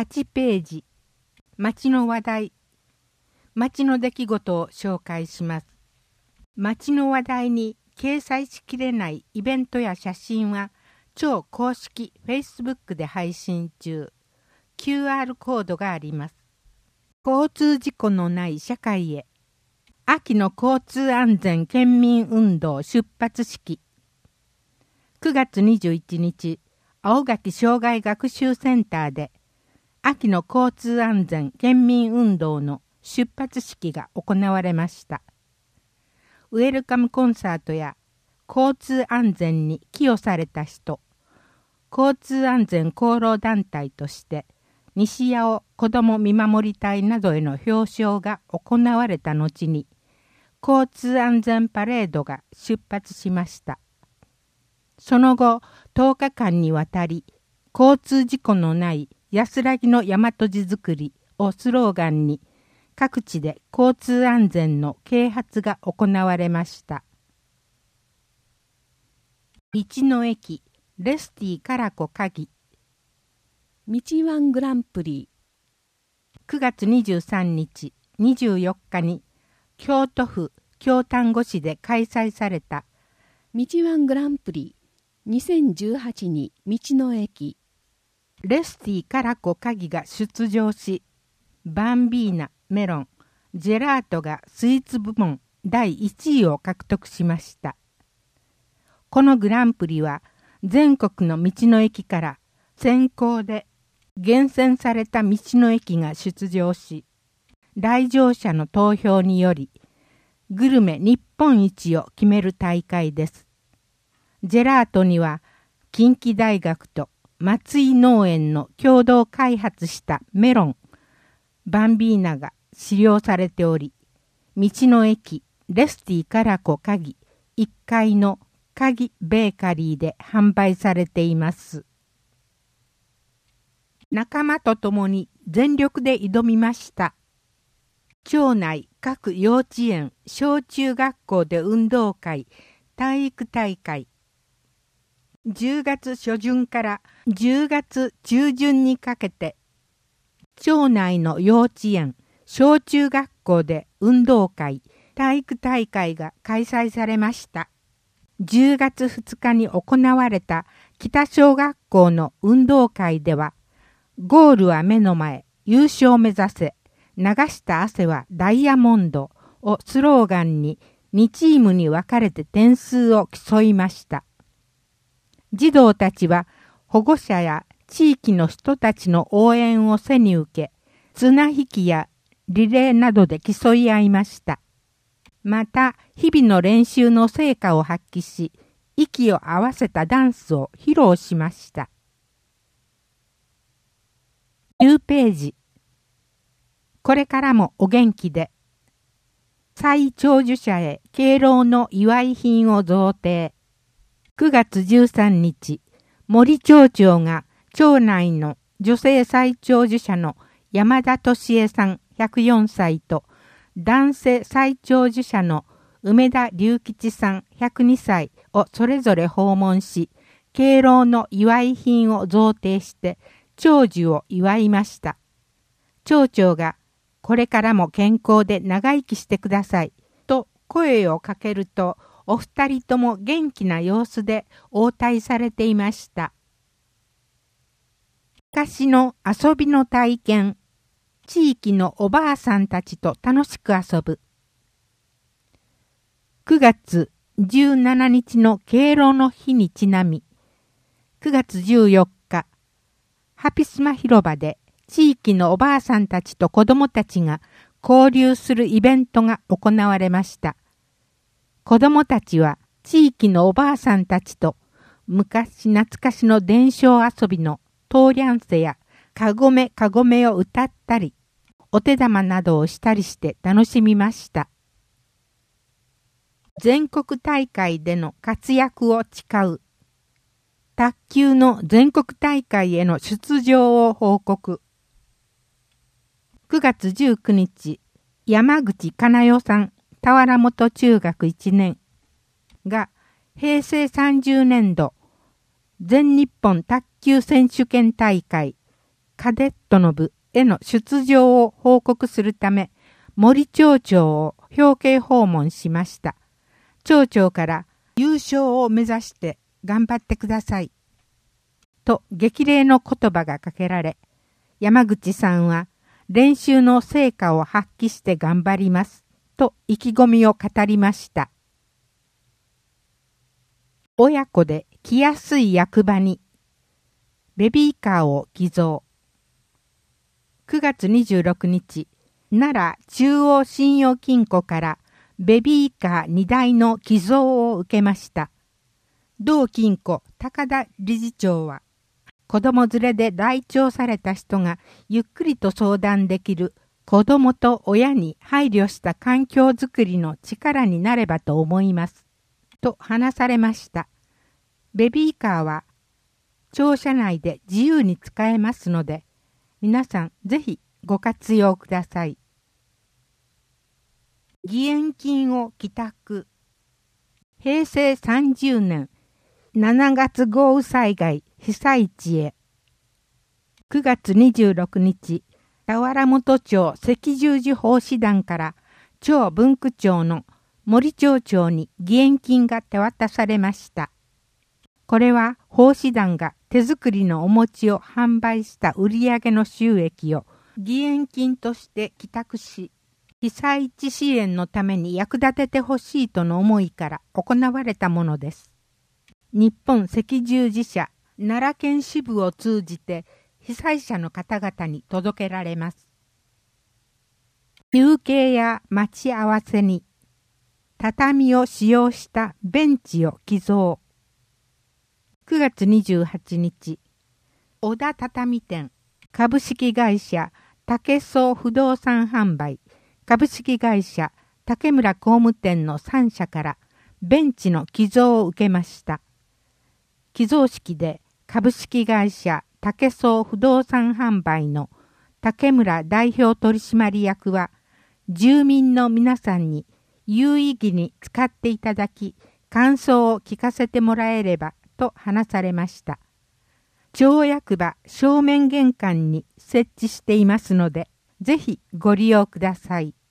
8ページ、町の話題、町の出来事を紹介します。町の話題に掲載しきれないイベントや写真は、超公式 Facebook で配信中。QR コードがあります。交通事故のない社会へ。秋の交通安全県民運動出発式。9月21日、青垣障害学習センターで、秋の交通安全県民運動の出発式が行われました。ウェルカムコンサートや交通安全に寄与された人、交通安全功労団体として西八尾子ども見守り隊などへの表彰が行われた後に、交通安全パレードが出発しました。その後、10日間にわたり、交通事故のない安らぎの大和路づくりをスローガンに、各地で交通安全の啓発が行われました。道の駅、レスティカラコ鍵。 道ワングランプリ。 9月23日、24日に、京都府京丹後市で開催された、 道ワングランプリ2018に道の駅。 レスティカラコ鍵が出場し、バンビーナ、メロン、ジェラートがスイーツ部門第1位を獲得しました。このグランプリは全国の道の駅から先行で厳選された道の駅が出場し、来場者の投票によりグルメ日本一を決める大会です。ジェラートには近畿大学と松井農園の共同開発したメロン、バンビーナが使用されており、道の駅レスティカラコ鍵1階の鍵ベーカリーで販売されています。仲間と共に全力で挑みました。町内各幼稚園、小中学校で運動会、体育大会。10月初旬から10月中旬にかけて、町内の幼稚園、小中学校で運動会、体育大会が開催されました。10月2日に行われた北小学校の運動会では、ゴールは目の前、優勝目指せ、流した汗はダイヤモンドをスローガンに2チームに分かれて点数を競いました。児童たちは保護者や地域の人たちの応援を背に受け、綱引きやリレーなどで競い合いました。また、日々の練習の成果を発揮し、息を合わせたダンスを披露しました。9ページ。これからもお元気で。再長寿者へ敬老の祝い品を贈呈。9月13日、森町長が町内の女性最長寿者の山田敏恵さん104歳と男性最長寿者の梅田隆吉さん102歳をそれぞれ訪問し、敬老の祝い品を贈呈して長寿を祝いました。町長がこれからも健康で長生きしてくださいと声をかけると、お二人とも元気な様子で応対されていました。昔の遊びの体験、地域のおばあさんたちと楽しく遊ぶ。9月17日の敬老の日にちなみ、9月14日、ハピスマ広場で地域のおばあさんたちと子どもたちが交流するイベントが行われました。子どもたちは地域のおばあさんたちと昔懐かしの伝承遊びのトーリャンセやかごめかごめを歌ったり、お手玉などをしたりして楽しみました。全国大会での活躍を誓う。卓球の全国大会への出場を報告。9月19日、山口かなよさん、田原本中学1年が平成30年度全日本卓球選手権大会カデットの部への出場を報告するため、森町長を表敬訪問しました。町長から優勝を目指して頑張ってください。と激励の言葉がかけられ、山口さんは練習の成果を発揮して頑張ります。と意気込みを語りました。親子で来やすい役場にベビーカーを寄贈。9月26日、奈良中央信用金庫からベビーカー2台の寄贈を受けました。同金庫高田理事長は、子供連れで来庁された人がゆっくりと相談できる子供と親に配慮した環境づくりの力になればと思います。と話されました。ベビーカーは庁舎内で自由に使えますので、皆さんぜひご活用ください。義援金を寄託。平成30年7月豪雨災害被災地へ。9月26日、田原本町赤十字奉仕団から町分区長の森町長に義援金が手渡されました。これは奉仕団が手作りのお餅を販売した売上の収益を義援金として寄託し、被災地支援のために役立ててほしいとの思いから行われたものです。日本赤十字社奈良県支部を通じて被災者の方々に届けられます。休憩や待ち合わせに畳を使用したベンチを寄贈。9月28日、小田畳店株式会社竹総不動産販売株式会社竹村工務店の3社からベンチの寄贈を受けました。寄贈式で株式会社竹総不動産販売の竹村代表取締役は、住民の皆さんに有意義に使っていただき、感想を聞かせてもらえればと話されました。町役場正面玄関に設置していますので、ぜひご利用ください。